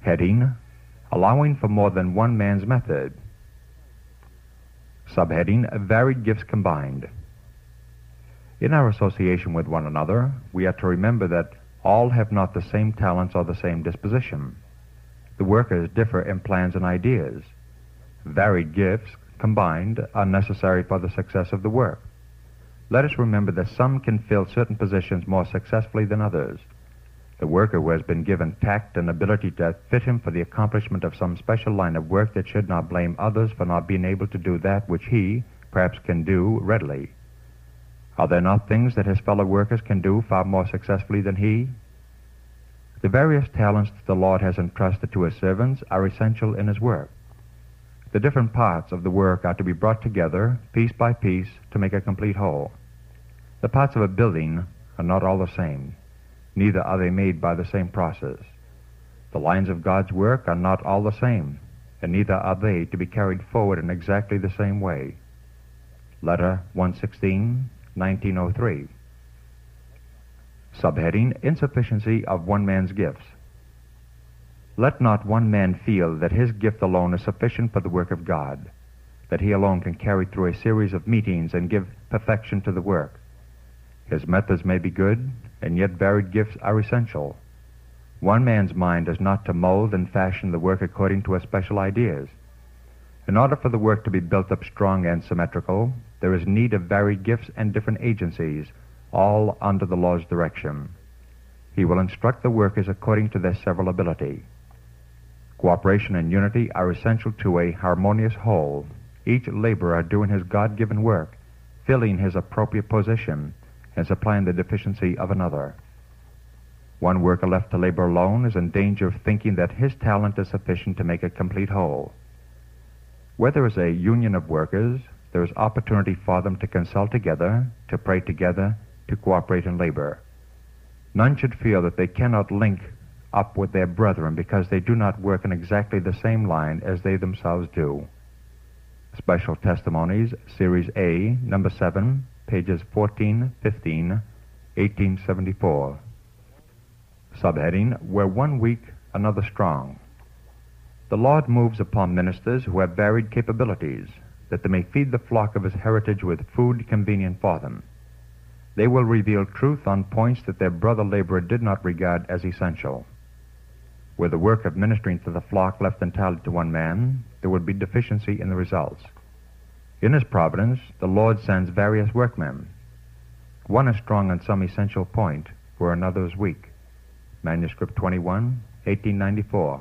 Heading: Allowing for more than one man's method. Subheading: Varied gifts combined. In our association with one another, we are to remember that all have not the same talents or the same disposition. The workers differ in plans and ideas. Varied gifts combined are necessary for the success of the work. Let us remember that some can fill certain positions more successfully than others. The worker who has been given tact and ability that fit him for the accomplishment of some special line of work that should not blame others for not being able to do that which he, perhaps, can do readily. Are there not things that his fellow workers can do far more successfully than he? The various talents that the Lord has entrusted to his servants are essential in his work. The different parts of the work are to be brought together, piece by piece, to make a complete whole. The parts of a building are not all the same. Neither are they made by the same process. The lines of God's work are not all the same, and neither are they to be carried forward in exactly the same way. Letter 116, 1903. Subheading: Insufficiency of one man's gifts. Let not one man feel that his gift alone is sufficient for the work of God, that he alone can carry through a series of meetings and give perfection to the work. His methods may be good, and yet varied gifts are essential. One man's mind is not to mold and fashion the work according to his special ideas. In order for the work to be built up strong and symmetrical, there is need of varied gifts and different agencies, all under the Lord's direction. He will instruct the workers according to their several ability. Cooperation and unity are essential to a harmonious whole, each laborer doing his God-given work, filling his appropriate position, and supplying the deficiency of another. One worker left to labor alone is in danger of thinking that his talent is sufficient to make a complete whole. Where there is a union of workers, there is opportunity for them to consult together, to pray together, to cooperate in labor. None should feel that they cannot link up with their brethren because they do not work in exactly the same line as they themselves do. Special Testimonies, Series A, Number 7, pages 14, 15, 1874. Subheading: Where one weak, another strong. The Lord moves upon ministers who have varied capabilities, that they may feed the flock of his heritage with food convenient for them. They will reveal truth on points that their brother laborer did not regard as essential. Were the work of ministering to the flock left entirely to one man, there would be deficiency in the results. In his providence, the Lord sends various workmen. One is strong on some essential point, where another is weak. Manuscript 21, 1894.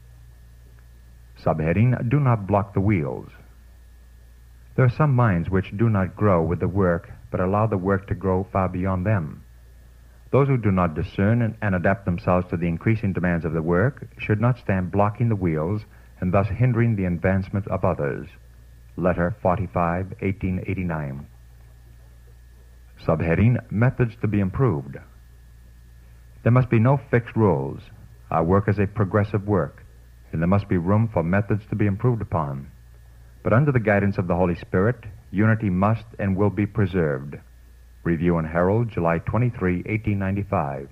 Subheading: Do not block the wheels. There are some minds which do not grow with the work, but allow the work to grow far beyond them. Those who do not discern and adapt themselves to the increasing demands of the work should not stand blocking the wheels and thus hindering the advancement of others. Letter 45, 1889. Subheading: Methods to be improved. There must be no fixed rules. Our work is a progressive work, and there must be room for methods to be improved upon. But under the guidance of the Holy Spirit, unity must and will be preserved. Review and Herald, July 23, 1895.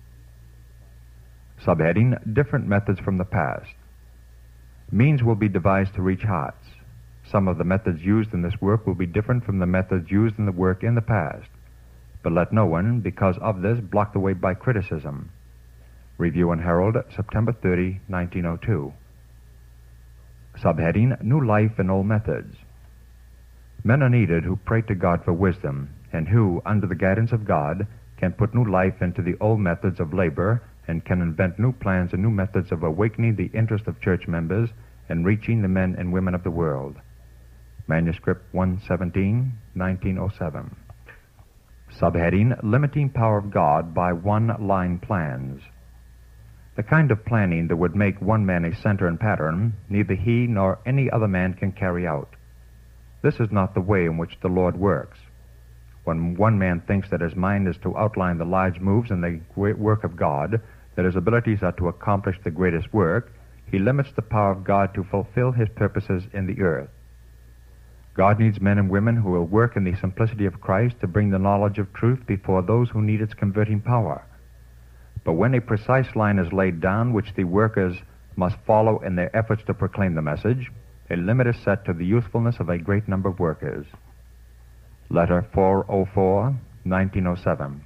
Subheading: Different methods from the past. Means will be devised to reach hearts. Some of the methods used in this work will be different from the methods used in the work in the past. But let no one, because of this, block the way by criticism. Review and Herald, September 30, 1902. Subheading: New life in old methods. Men are needed who pray to God for wisdom, and who, under the guidance of God, can put new life into the old methods of labor and can invent new plans and new methods of awakening the interest of church members and reaching the men and women of the world. Manuscript 117, 1907. Subheading: Limiting power of God by one-line plans. The kind of planning that would make one man a center and pattern, neither he nor any other man can carry out. This is not the way in which the Lord works. When one man thinks that his mind is to outline the large moves in the great work of God, that his abilities are to accomplish the greatest work, he limits the power of God to fulfill his purposes in the earth. God needs men and women who will work in the simplicity of Christ to bring the knowledge of truth before those who need its converting power. But when a precise line is laid down which the workers must follow in their efforts to proclaim the message, a limit is set to the usefulness of a great number of workers. Letter 404, 1907.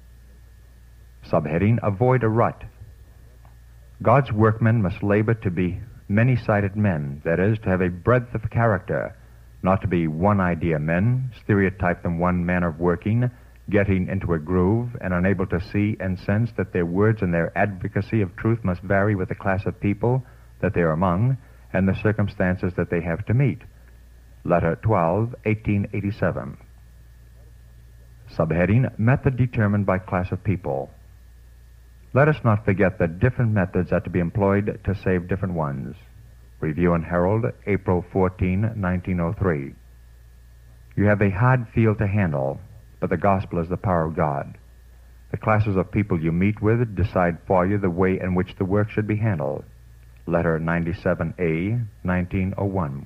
Subheading, Avoid a Rut. God's workmen must labor to be many-sided men, that is, to have a breadth of character, not to be one-idea men, stereotyped in one manner of working, getting into a groove, and unable to see and sense that their words and their advocacy of truth must vary with the class of people that they are among and the circumstances that they have to meet. Letter 12, 1887. Subheading, Method determined by class of people. Let us not forget that different methods are to be employed to save different ones. Review and Herald, April 14, 1903. You have a hard field to handle, but the gospel is the power of God. The classes of people you meet with decide for you the way in which the work should be handled. Letter 97A, 1901.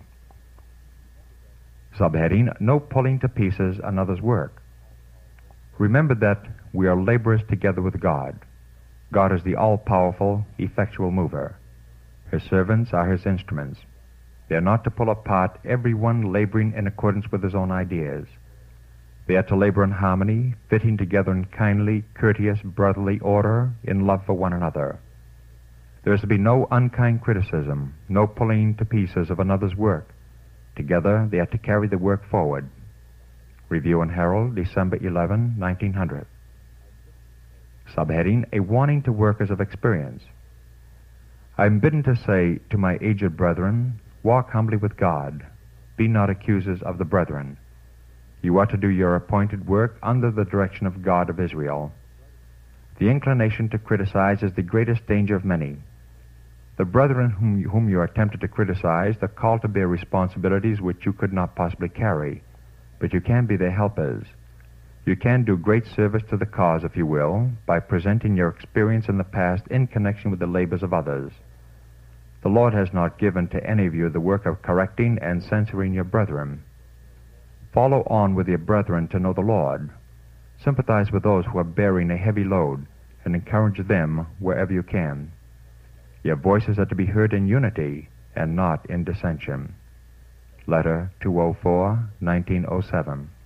Subheading, No pulling to pieces another's work. Remember that we are laborers together with God. God is the all-powerful, effectual mover. His servants are his instruments. They are not to pull apart, every one laboring in accordance with his own ideas. They are to labor in harmony, fitting together in kindly, courteous, brotherly order, in love for one another. There is to be no unkind criticism, no pulling to pieces of another's work. Together they are to carry the work forward. Review and Herald, December 11, 1900. Subheading, A Warning to Workers of Experience. I am bidden to say to my aged brethren, walk humbly with God. Be not accusers of the brethren. You are to do your appointed work under the direction of God of Israel. The inclination to criticize is the greatest danger of many. The brethren whom you are tempted to criticize are called to bear responsibilities which you could not possibly carry, but you can be their helpers. You can do great service to the cause, if you will, by presenting your experience in the past in connection with the labors of others. The Lord has not given to any of you the work of correcting and censoring your brethren. Follow on with your brethren to know the Lord. Sympathize with those who are bearing a heavy load, and encourage them wherever you can. Your voices are to be heard in unity, and not in dissension. Letter 204, 1907.